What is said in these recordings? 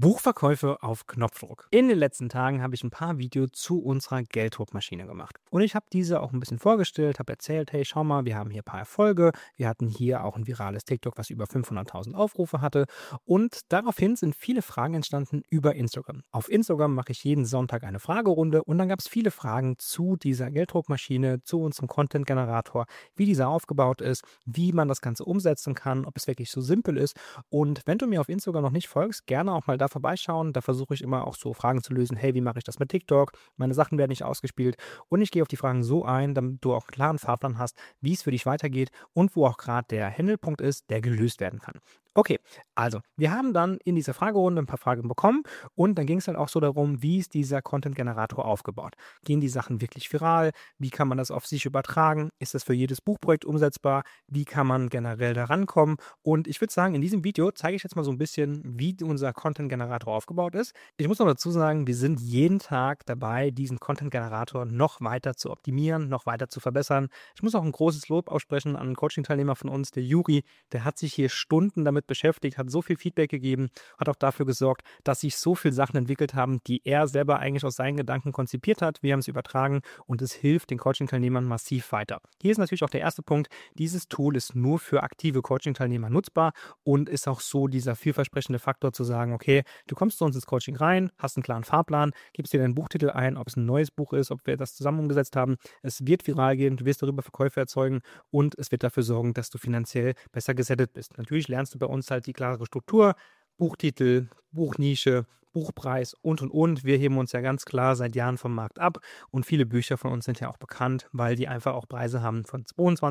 Buchverkäufe auf Knopfdruck. In den letzten Tagen habe ich ein paar Videos zu unserer Gelddruckmaschine gemacht. Und ich habe diese auch ein bisschen vorgestellt, habe erzählt, hey, schau mal, wir haben hier ein paar Erfolge. Wir hatten hier auch ein virales TikTok, was über 500.000 Aufrufe hatte. Und daraufhin sind viele Fragen entstanden über Instagram. Auf Instagram mache ich jeden Sonntag eine Fragerunde und dann gab es viele Fragen zu dieser Gelddruckmaschine, zu unserem Content-Generator, wie dieser aufgebaut ist, wie man das Ganze umsetzen kann, ob es wirklich so simpel ist. Und wenn du mir auf Instagram noch nicht folgst, gerne auch mal da vorbeischauen. Da versuche ich immer auch so Fragen zu lösen. Hey, wie mache ich das mit TikTok? Meine Sachen werden nicht ausgespielt. Und ich gehe auf die Fragen so ein, damit du auch einen klaren Fahrplan hast, wie es für dich weitergeht und wo auch gerade der Händelpunkt ist, der gelöst werden kann. Okay, also wir haben dann in dieser Fragerunde ein paar Fragen bekommen und dann ging es halt auch so darum, wie ist dieser Content-Generator aufgebaut? Gehen die Sachen wirklich viral? Wie kann man das auf sich übertragen? Ist das für jedes Buchprojekt umsetzbar? Wie kann man generell da rankommen? Und ich würde sagen, in diesem Video zeige ich jetzt mal so ein bisschen, wie unser Content-Generator aufgebaut ist. Ich muss noch dazu sagen, wir sind jeden Tag dabei, diesen Content-Generator noch weiter zu optimieren, noch weiter zu verbessern. Ich muss auch ein großes Lob aussprechen an einen Coaching-Teilnehmer von uns, der Juri. Der hat sich hier Stunden damit beschäftigt, hat so viel Feedback gegeben, hat auch dafür gesorgt, dass sich so viele Sachen entwickelt haben, die er selber eigentlich aus seinen Gedanken konzipiert hat. Wir haben es übertragen und es hilft den Coaching-Teilnehmern massiv weiter. Hier ist natürlich auch der erste Punkt. Dieses Tool ist nur für aktive Coaching-Teilnehmer nutzbar und ist auch so dieser vielversprechende Faktor zu sagen, okay, du kommst zu uns ins Coaching rein, hast einen klaren Fahrplan, gibst dir deinen Buchtitel ein, ob es ein neues Buch ist, ob wir das zusammen umgesetzt haben. Es wird viral gehen, du wirst darüber Verkäufe erzeugen und es wird dafür sorgen, dass du finanziell besser gesettet bist. Natürlich lernst du bei uns halt die klare Struktur, Buchtitel, Buchnische, Buchpreis und. Wir heben uns ja ganz klar seit Jahren vom Markt ab und viele Bücher von uns sind ja auch bekannt, weil die einfach auch Preise haben von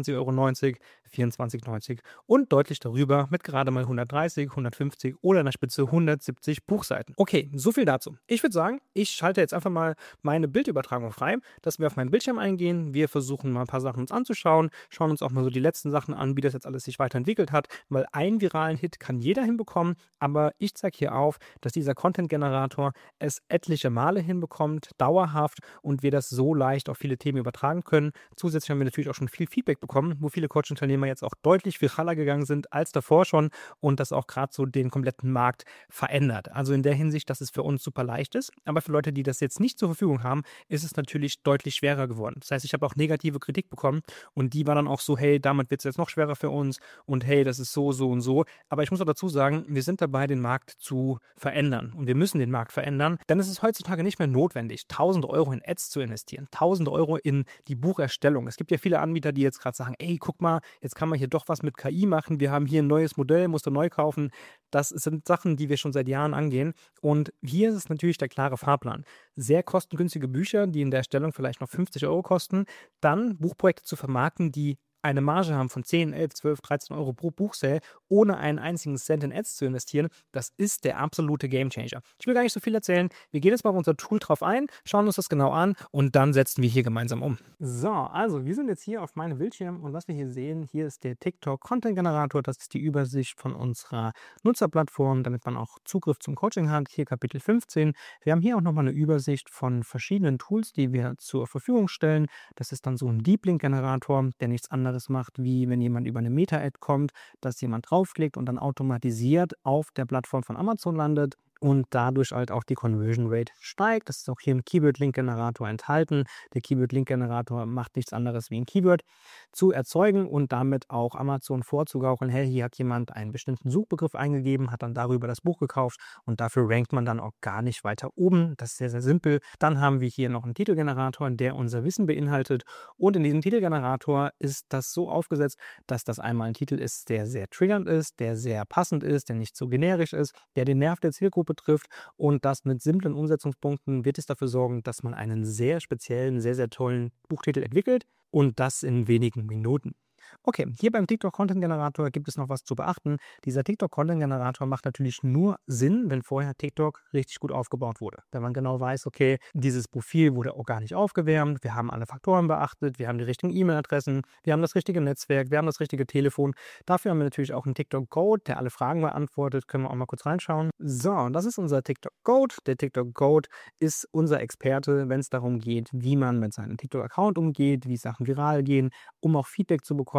22,90 €, 24,90 € und deutlich darüber mit gerade mal 130, 150 oder in der Spitze 170 Buchseiten. Okay, so viel dazu. Ich würde sagen, ich schalte jetzt einfach mal meine Bildübertragung frei, dass wir auf meinen Bildschirm eingehen. Wir versuchen mal ein paar Sachen uns anzuschauen, schauen uns auch mal so die letzten Sachen an, wie das jetzt alles sich weiterentwickelt hat, weil einen viralen Hit kann jeder hinbekommen, aber ich zeige hier auf, dass dieser Content-Generator es etliche Male hinbekommt, dauerhaft und wir das so leicht auf viele Themen übertragen können. Zusätzlich haben wir natürlich auch schon viel Feedback bekommen, wo viele Coaching-Teilnehmer jetzt auch deutlich viraler gegangen sind als davor schon und das auch gerade so den kompletten Markt verändert. Also in der Hinsicht, dass es für uns super leicht ist, aber für Leute, die das jetzt nicht zur Verfügung haben, ist es natürlich deutlich schwerer geworden. Das heißt, ich habe auch negative Kritik bekommen und die war dann auch so, hey, damit wird es jetzt noch schwerer für uns und hey, das ist so, so und so. Aber ich muss auch dazu sagen, wir sind dabei, den Markt zu verändern und wir müssen den Markt verändern, denn es ist heutzutage nicht mehr notwendig, 1.000 € in Ads zu investieren, 1.000 € in die Bucherstellung. Es gibt ja viele Anbieter, die jetzt gerade sagen, ey, guck mal, jetzt kann man hier doch was mit KI machen, wir haben hier ein neues Modell, musst du neu kaufen. Das sind Sachen, die wir schon seit Jahren angehen und hier ist es natürlich der klare Fahrplan. Sehr kostengünstige Bücher, die in der Erstellung vielleicht noch 50 € kosten, dann Buchprojekte zu vermarkten, die eine Marge haben von 10, 11, 12, 13 € pro Buchsale, ohne einen einzigen Cent in Ads zu investieren, das ist der absolute Gamechanger. Ich will gar nicht so viel erzählen. Wir gehen jetzt mal auf unser Tool drauf ein, schauen uns das genau an und dann setzen wir hier gemeinsam um. So, also wir sind jetzt hier auf meinem Bildschirm und was wir hier sehen, hier ist der TikTok Content Generator. Das ist die Übersicht von unserer Nutzerplattform, damit man auch Zugriff zum Coaching hat. Hier Kapitel 15. Wir haben hier auch nochmal eine Übersicht von verschiedenen Tools, die wir zur Verfügung stellen. Das ist dann so ein Deep Link Generator, der nichts anderes macht, wie wenn jemand über eine Meta-Ad kommt, dass jemand draufklickt und dann automatisiert auf der Plattform von Amazon landet und dadurch halt auch die Conversion Rate steigt. Das ist auch hier im Keyword-Link-Generator enthalten. Der Keyword-Link-Generator macht nichts anderes wie ein Keyword zu erzeugen und damit auch Amazon vorzugaukeln, hey, hier hat jemand einen bestimmten Suchbegriff eingegeben, hat dann darüber das Buch gekauft und dafür rankt man dann auch gar nicht weiter oben. Das ist sehr, sehr simpel. Dann haben wir hier noch einen Titelgenerator, der unser Wissen beinhaltet und in diesem Titelgenerator ist das so aufgesetzt, dass das einmal ein Titel ist, der sehr triggernd ist, der sehr passend ist, der nicht so generisch ist, der den Nerv der Zielgruppe trifft und das mit simplen Umsetzungspunkten wird es dafür sorgen, dass man einen sehr speziellen, sehr, sehr tollen Buchtitel entwickelt und das in wenigen Minuten. Okay, hier beim TikTok-Content-Generator gibt es noch was zu beachten. Dieser TikTok-Content-Generator macht natürlich nur Sinn, wenn vorher TikTok richtig gut aufgebaut wurde. Wenn man genau weiß, okay, dieses Profil wurde organisch aufgewärmt, wir haben alle Faktoren beachtet, wir haben die richtigen E-Mail-Adressen, wir haben das richtige Netzwerk, wir haben das richtige Telefon. Dafür haben wir natürlich auch einen TikTok-Code, der alle Fragen beantwortet. Können wir auch mal kurz reinschauen. So, das ist unser TikTok-Code. Der TikTok-Code ist unser Experte, wenn es darum geht, wie man mit seinem TikTok-Account umgeht, wie Sachen viral gehen, um auch Feedback zu bekommen.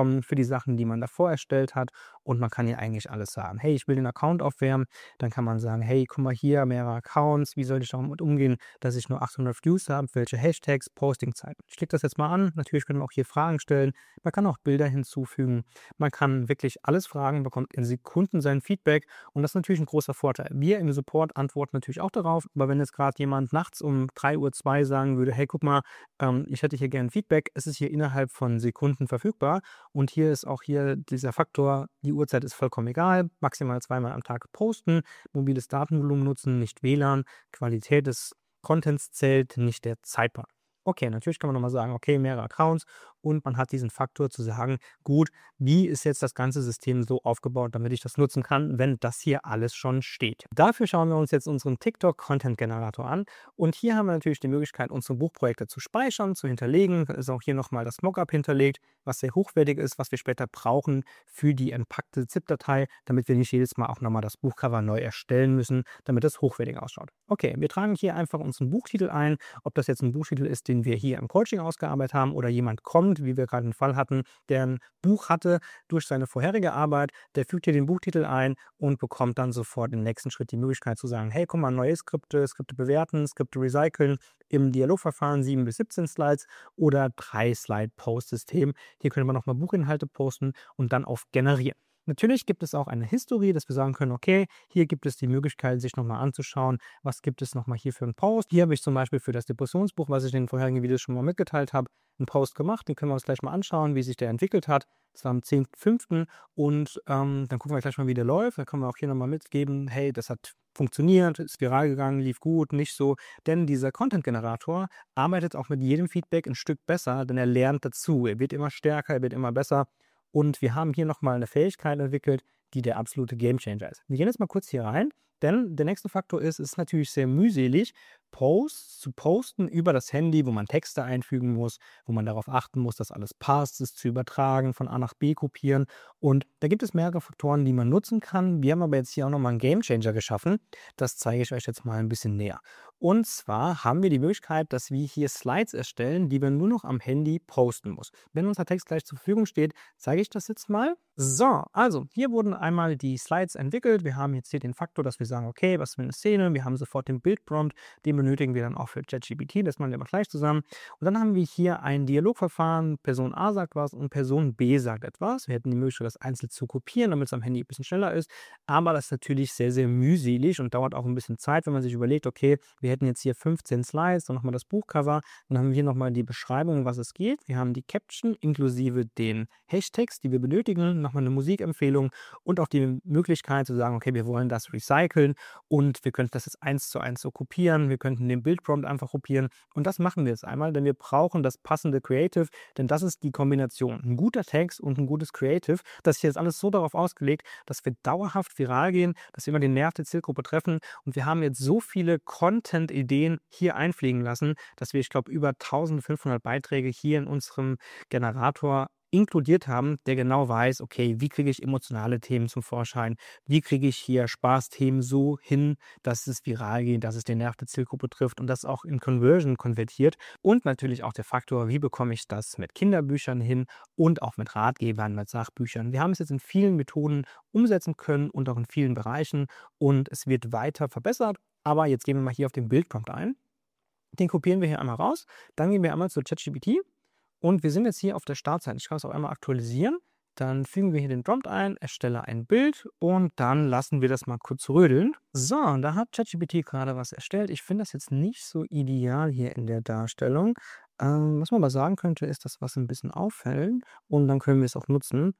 bekommen für die Sachen, die man davor erstellt hat. Und man kann hier eigentlich alles sagen. Hey, ich will den Account aufwärmen. Dann kann man sagen, hey, guck mal hier, mehrere Accounts. Wie soll ich damit umgehen, dass ich nur 800 Views habe? Welche Hashtags, Postingzeiten? Ich klicke das jetzt mal an. Natürlich können wir auch hier Fragen stellen. Man kann auch Bilder hinzufügen. Man kann wirklich alles fragen, bekommt in Sekunden sein Feedback. Und das ist natürlich ein großer Vorteil. Wir im Support antworten natürlich auch darauf. Aber wenn jetzt gerade jemand nachts um 3:02 Uhr sagen würde, hey, guck mal, ich hätte hier gerne Feedback, es ist hier innerhalb von Sekunden verfügbar. Und hier ist auch hier dieser Faktor, die Uhrzeit ist vollkommen egal, maximal zweimal am Tag posten, mobiles Datenvolumen nutzen, nicht WLAN, Qualität des Contents zählt, nicht der Zeitplan. Okay, natürlich kann man nochmal sagen, okay, mehrere Accounts und man hat diesen Faktor zu sagen, gut, wie ist jetzt das ganze System so aufgebaut, damit ich das nutzen kann, wenn das hier alles schon steht. Dafür schauen wir uns jetzt unseren TikTok Content Generator an und hier haben wir natürlich die Möglichkeit, unsere Buchprojekte zu speichern, zu hinterlegen. Da ist auch hier nochmal das Mockup hinterlegt, was sehr hochwertig ist, was wir später brauchen für die entpackte ZIP-Datei, damit wir nicht jedes Mal auch nochmal das Buchcover neu erstellen müssen, damit es hochwertig ausschaut. Okay, wir tragen hier einfach unseren Buchtitel ein, ob das jetzt ein Buchtitel ist, den wir hier im Coaching ausgearbeitet haben oder jemand kommt, wie wir gerade einen Fall hatten, der ein Buch hatte durch seine vorherige Arbeit, der fügt hier den Buchtitel ein und bekommt dann sofort im nächsten Schritt die Möglichkeit zu sagen, hey, guck mal, neue Skripte, Skripte bewerten, Skripte recyceln, im Dialogverfahren 7 bis 17 Slides oder 3 Slide-Post-System. Hier können wir nochmal Buchinhalte posten und dann auf Generieren. Natürlich gibt es auch eine History, dass wir sagen können, okay, hier gibt es die Möglichkeit, sich nochmal anzuschauen, was gibt es nochmal hier für einen Post. Hier habe ich zum Beispiel für das Depressionsbuch, was ich in den vorherigen Videos schon mal mitgeteilt habe, einen Post gemacht. Den können wir uns gleich mal anschauen, wie sich der entwickelt hat. Das war am 10.05. Und dann gucken wir gleich mal, wie der läuft. Da können wir auch hier nochmal mitgeben, hey, das hat funktioniert, ist viral gegangen, lief gut, nicht so. Denn dieser Content-Generator arbeitet auch mit jedem Feedback ein Stück besser, denn er lernt dazu. Er wird immer stärker, er wird immer besser. Und wir haben hier nochmal eine Fähigkeit entwickelt, die der absolute Gamechanger ist. Wir gehen jetzt mal kurz hier rein, denn der nächste Faktor ist, es ist natürlich sehr mühselig, Posts zu posten über das Handy, wo man Texte einfügen muss, wo man darauf achten muss, dass alles passt, es zu übertragen, von A nach B kopieren. Und da gibt es mehrere Faktoren, die man nutzen kann. Wir haben aber jetzt hier auch nochmal einen Gamechanger geschaffen. Das zeige ich euch jetzt mal ein bisschen näher. Und zwar haben wir die Möglichkeit, dass wir hier Slides erstellen, die wir nur noch am Handy posten muss. Wenn unser Text gleich zur Verfügung steht, zeige ich das jetzt mal. So, also hier wurden einmal die Slides entwickelt. Wir haben jetzt hier den Faktor, dass wir sagen, okay, was für eine Szene. Wir haben sofort den Bildprompt, den benötigen wir dann auch für ChatGPT. Das machen wir aber gleich zusammen. Und dann haben wir hier ein Dialogverfahren. Person A sagt was und Person B sagt etwas. Wir hätten die Möglichkeit, das einzeln zu kopieren, damit es am Handy ein bisschen schneller ist. Aber das ist natürlich sehr, sehr mühselig und dauert auch ein bisschen Zeit, wenn man sich überlegt, okay, wir hätten jetzt hier 15 Slides, dann nochmal das Buchcover, dann haben wir hier nochmal die Beschreibung, was es geht. Wir haben die Caption inklusive den Hashtags, die wir benötigen, nochmal eine Musikempfehlung und auch die Möglichkeit zu sagen, okay, wir wollen das recyceln und wir könnten das jetzt 1:1 so kopieren, wir könnten den Bildprompt einfach kopieren und das machen wir jetzt einmal, denn wir brauchen das passende Creative, denn das ist die Kombination. Ein guter Text und ein gutes Creative. Das hier ist alles so darauf ausgelegt, dass wir dauerhaft viral gehen, dass wir immer den Nerv der Zielgruppe treffen und wir haben jetzt so viele Content-Ideen hier einfliegen lassen, dass wir, ich glaube, über 1500 Beiträge hier in unserem Generator inkludiert haben, der genau weiß, okay, wie kriege ich emotionale Themen zum Vorschein, wie kriege ich hier Spaßthemen so hin, dass es viral geht, dass es den Nerv der Zielgruppe trifft und das auch in Conversion konvertiert und natürlich auch der Faktor, wie bekomme ich das mit Kinderbüchern hin und auch mit Ratgebern, mit Sachbüchern. Wir haben es jetzt in vielen Methoden umsetzen können und auch in vielen Bereichen und es wird weiter verbessert, aber jetzt gehen wir mal hier auf den Bildprompt ein. Den kopieren wir hier einmal raus, dann gehen wir einmal zu ChatGPT. Und wir sind jetzt hier auf der Startseite. Ich kann es auch einmal aktualisieren. Dann fügen wir hier den Prompt ein, erstelle ein Bild und dann lassen wir das mal kurz rödeln. So, und da hat ChatGPT gerade was erstellt. Ich finde das jetzt nicht so ideal hier in der Darstellung. Was man aber sagen könnte, ist, dass was ein bisschen auffällt und dann können wir es auch nutzen.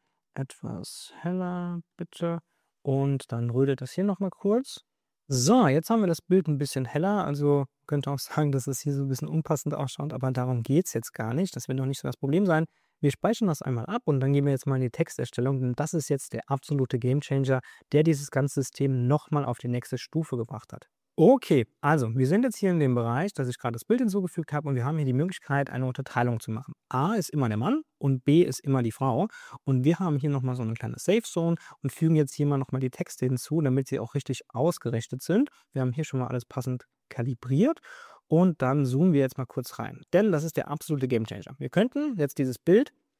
Etwas heller, bitte. Und dann rödelt das hier nochmal kurz. So, jetzt haben wir das Bild ein bisschen heller. Also könnte auch sagen, dass es hier so ein bisschen unpassend ausschaut, aber darum geht es jetzt gar nicht. Das wird noch nicht so das Problem sein. Wir speichern das einmal ab und dann gehen wir jetzt mal in die Texterstellung, denn das ist jetzt der absolute Gamechanger, der dieses ganze System nochmal auf die nächste Stufe gebracht hat. Okay, also wir sind jetzt hier in dem Bereich, dass ich gerade das Bild hinzugefügt habe und wir haben hier die Möglichkeit, eine Unterteilung zu machen. A ist immer der Mann und B ist immer die Frau. Und wir haben hier nochmal so eine kleine Safe Zone und fügen jetzt hier mal nochmal die Texte hinzu, damit sie auch richtig ausgerichtet sind. Wir haben hier schon mal alles passend kalibriert und dann zoomen wir jetzt mal kurz rein. Denn das ist der absolute Gamechanger. Wir könnten jetzt dieses Bild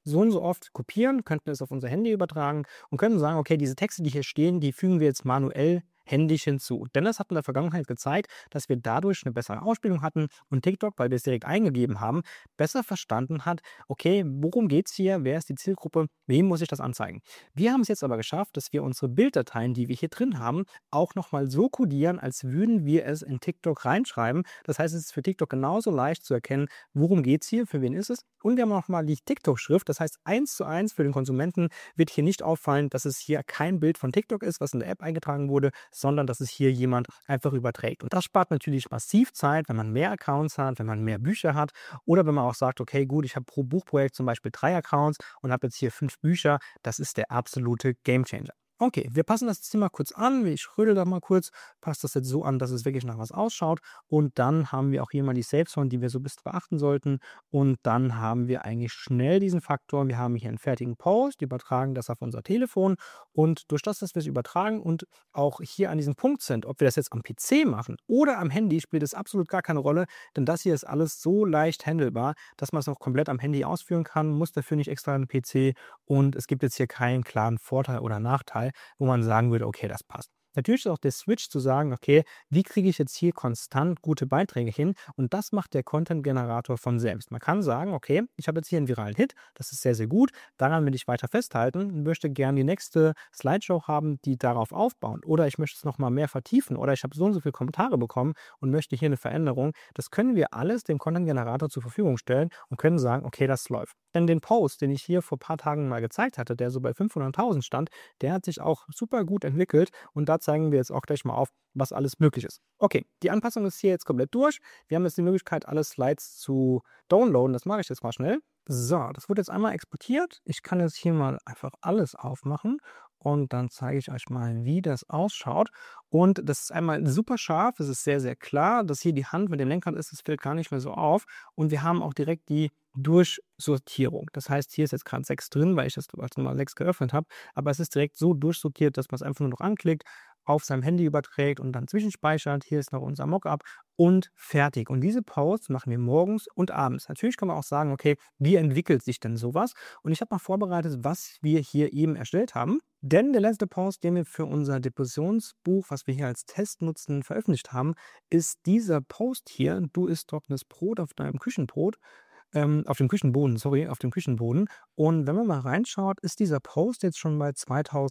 so und so oft kopieren, könnten es auf unser Handy übertragen und können sagen, okay, diese Texte, die hier stehen, die fügen wir jetzt manuell händisch hinzu. Denn das hat in der Vergangenheit gezeigt, dass wir dadurch eine bessere Ausspielung hatten und TikTok, weil wir es direkt eingegeben haben, besser verstanden hat, okay, worum geht es hier, wer ist die Zielgruppe, wem muss ich das anzeigen. Wir haben es jetzt aber geschafft, dass wir unsere Bilddateien, die wir hier drin haben, auch nochmal so codieren, als würden wir es in TikTok reinschreiben. Das heißt, es ist für TikTok genauso leicht zu erkennen, worum geht es hier, für wen ist es. Und wir haben nochmal die TikTok-Schrift, das heißt 1:1 für den Konsumenten wird hier nicht auffallen, dass es hier kein Bild von TikTok ist, was in der App eingetragen wurde, sondern dass es hier jemand einfach überträgt. Und das spart natürlich massiv Zeit, wenn man mehr Accounts hat, wenn man mehr Bücher hat oder wenn man auch sagt, okay, gut, ich habe pro Buchprojekt zum Beispiel 3 Accounts und habe jetzt hier 5 Bücher. Das ist der absolute Gamechanger. Okay, wir passen das Zimmer kurz an. Ich rödel da mal kurz, passe das jetzt so an, dass es wirklich nach was ausschaut. Und dann haben wir auch hier mal die Safe Zone, die wir so ein bisschen beachten sollten. Und dann haben wir eigentlich schnell diesen Faktor. Wir haben hier einen fertigen Post, übertragen das auf unser Telefon. Und durch das, dass wir es übertragen und auch hier an diesem Punkt sind, ob wir das jetzt am PC machen oder am Handy, spielt es absolut gar keine Rolle. Denn das hier ist alles so leicht handelbar, dass man es auch komplett am Handy ausführen kann, muss dafür nicht extra einen PC. Und es gibt jetzt hier keinen klaren Vorteil oder Nachteil, wo man sagen würde, okay, das passt. Natürlich ist auch der Switch zu sagen, okay, wie kriege ich jetzt hier konstant gute Beiträge hin? Und das macht der Content-Generator von selbst. Man kann sagen, okay, ich habe jetzt hier einen viralen Hit, das ist sehr, sehr gut, daran will ich weiter festhalten und möchte gerne die nächste Slideshow haben, die darauf aufbauen. Oder ich möchte es nochmal mehr vertiefen oder ich habe so und so viele Kommentare bekommen und möchte hier eine Veränderung. Das können wir alles dem Content-Generator zur Verfügung stellen und können sagen, okay, das läuft. Denn den Post, den ich hier vor ein paar Tagen mal gezeigt hatte, der so bei 500.000 stand, der hat sich auch super gut entwickelt und da zeigen wir jetzt auch gleich mal auf, was alles möglich ist. Okay, die Anpassung ist hier jetzt komplett durch. Wir haben jetzt die Möglichkeit, alle Slides zu downloaden. Das mache ich jetzt mal schnell. So, das wurde jetzt einmal exportiert. Ich kann jetzt hier mal einfach alles aufmachen und dann zeige ich euch mal, wie das ausschaut. Und das ist einmal super scharf, es ist sehr, sehr klar, dass hier die Hand mit dem Lenkrad ist, das fällt gar nicht mehr so auf. Und wir haben auch direkt die Durchsortierung. Das heißt, hier ist jetzt gerade 6 drin, weil ich das mal 6 geöffnet habe. Aber es ist direkt so durchsortiert, dass man es einfach nur noch anklickt, auf seinem Handy überträgt und dann zwischenspeichert. Hier ist noch unser Mockup und fertig. Und diese Posts machen wir morgens und abends. Natürlich kann man auch sagen, okay, wie entwickelt sich denn sowas? Und ich habe mal vorbereitet, was wir hier eben erstellt haben. Denn der letzte Post, den wir für unser Depressionsbuch, was wir hier als Test nutzen, veröffentlicht haben, ist dieser Post hier. Du isst trockenes Brot auf deinem Küchenbrot. Auf dem Küchenboden, sorry, auf dem Küchenboden. Und wenn man mal reinschaut, ist dieser Post jetzt schon bei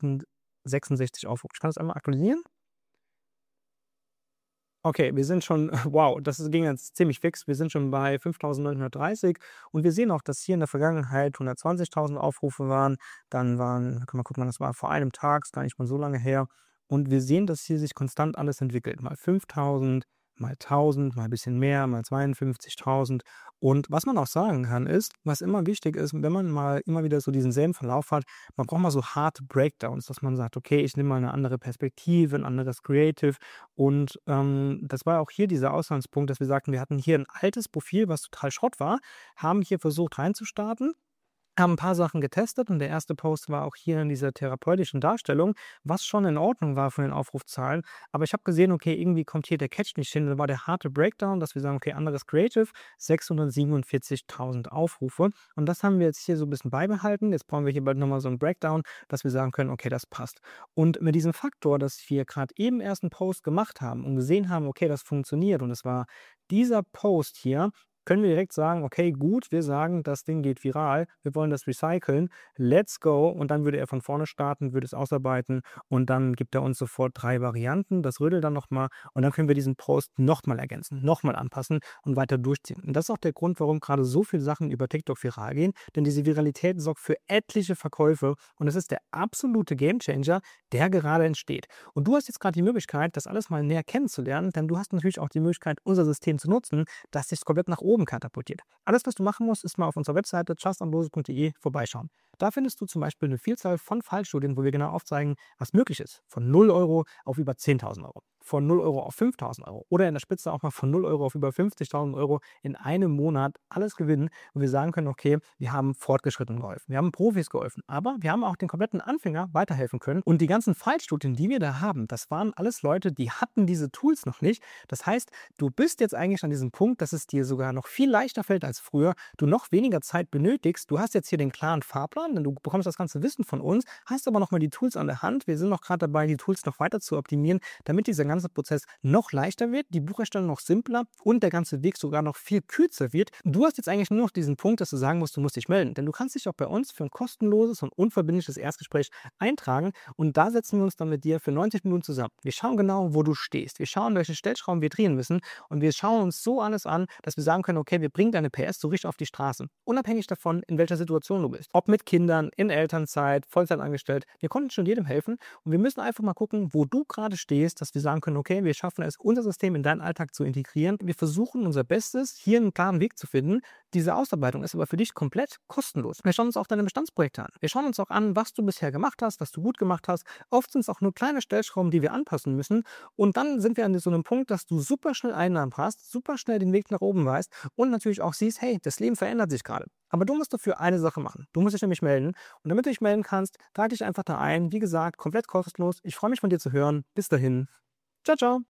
2066 Aufrufe. Ich kann das einmal aktualisieren. Okay, wir sind schon wow, ging jetzt ziemlich fix. Wir sind schon bei 5.930 und wir sehen auch, dass hier in der Vergangenheit 120.000 Aufrufe waren. Dann können wir gucken, das war vor einem Tag, ist gar nicht mal so lange her. Und wir sehen, dass hier sich konstant alles entwickelt. Mal 5.000, mal 1.000, mal ein bisschen mehr, mal 52.000. Und was man auch sagen kann, ist, was immer wichtig ist, wenn man mal immer wieder so diesen selben Verlauf hat, man braucht mal so harte Breakdowns, dass man sagt, okay, ich nehme mal eine andere Perspektive, ein anderes Creative. Und das war auch hier dieser Ausgangspunkt, dass wir sagten, wir hatten hier ein altes Profil, was total Schrott war, haben hier versucht reinzustarten, haben ein paar Sachen getestet und der erste Post war auch hier in dieser therapeutischen Darstellung, was schon in Ordnung war von den Aufrufzahlen. Aber ich habe gesehen, okay, irgendwie kommt hier der Catch nicht hin. Da war der harte Breakdown, dass wir sagen, okay, anderes Creative, 647.000 Aufrufe. Und das haben wir jetzt hier so ein bisschen beibehalten. Jetzt brauchen wir hier bald nochmal so einen Breakdown, dass wir sagen können, okay, das passt. Und mit diesem Faktor, dass wir gerade eben erst einen Post gemacht haben und gesehen haben, okay, das funktioniert und es war dieser Post hier, können wir direkt sagen, okay, gut, wir sagen, das Ding geht viral, wir wollen das recyceln, let's go. Und dann würde er von vorne starten, würde es ausarbeiten und dann gibt er uns sofort 3 Varianten, das rödelt dann nochmal und dann können wir diesen Post nochmal ergänzen, nochmal anpassen und weiter durchziehen. Und das ist auch der Grund, warum gerade so viele Sachen über TikTok viral gehen, denn diese Viralität sorgt für etliche Verkäufe und es ist der absolute Gamechanger, der gerade entsteht. Und du hast jetzt gerade die Möglichkeit, das alles mal näher kennenzulernen, denn du hast natürlich auch die Möglichkeit, unser System zu nutzen, das dich komplett nach oben katapultiert. Alles, was du machen musst, ist mal auf unserer Webseite justandlose.de vorbeischauen. Da findest du zum Beispiel eine Vielzahl von Fallstudien, wo wir genau aufzeigen, was möglich ist. Von 0 € auf über 10.000 €, von 0 € auf 5.000 € oder in der Spitze auch mal von 0 € auf über 50.000 € in einem Monat alles gewinnen, wo wir sagen können, okay, wir haben Fortgeschrittenen geholfen, wir haben Profis geholfen, aber wir haben auch den kompletten Anfänger weiterhelfen können. Und die ganzen Fallstudien, die wir da haben, das waren alles Leute, die hatten diese Tools noch nicht. Das heißt, du bist jetzt eigentlich an diesem Punkt, dass es dir sogar noch viel leichter fällt als früher, du noch weniger Zeit benötigst. Du hast jetzt hier den klaren Fahrplan, denn du bekommst das ganze Wissen von uns, hast aber noch mal die Tools an der Hand. Wir sind noch gerade dabei, die Tools noch weiter zu optimieren, damit dieser ganze Prozess noch leichter wird, die Bucherstellung noch simpler und der ganze Weg sogar noch viel kürzer wird. Du hast jetzt eigentlich nur noch diesen Punkt, dass du sagen musst, du musst dich melden, denn du kannst dich auch bei uns für ein kostenloses und unverbindliches Erstgespräch eintragen und da setzen wir uns dann mit dir für 90 Minuten zusammen. Wir schauen genau, wo du stehst. Wir schauen, welche Stellschrauben wir drehen müssen und wir schauen uns so alles an, dass wir sagen können, okay, wir bringen deine PS so richtig auf die Straße. Unabhängig davon, in welcher Situation du bist. Ob mit Kindern, in Elternzeit, Vollzeit angestellt. Wir konnten schon jedem helfen und wir müssen einfach mal gucken, wo du gerade stehst, dass wir sagen können, okay, wir schaffen es, unser System in deinen Alltag zu integrieren. Wir versuchen unser Bestes, hier einen klaren Weg zu finden. Diese Ausarbeitung ist aber für dich komplett kostenlos. Wir schauen uns auch deine Bestandsprojekte an. Wir schauen uns auch an, was du bisher gemacht hast, was du gut gemacht hast. Oft sind es auch nur kleine Stellschrauben, die wir anpassen müssen. Und dann sind wir an so einem Punkt, dass du super schnell Einnahmen hast, super schnell den Weg nach oben weißt und natürlich auch siehst, hey, das Leben verändert sich gerade. Aber du musst dafür eine Sache machen. Du musst dich nämlich melden. Und damit du dich melden kannst, trage dich einfach da ein. Wie gesagt, komplett kostenlos. Ich freue mich von dir zu hören. Bis dahin. Ciao, ciao.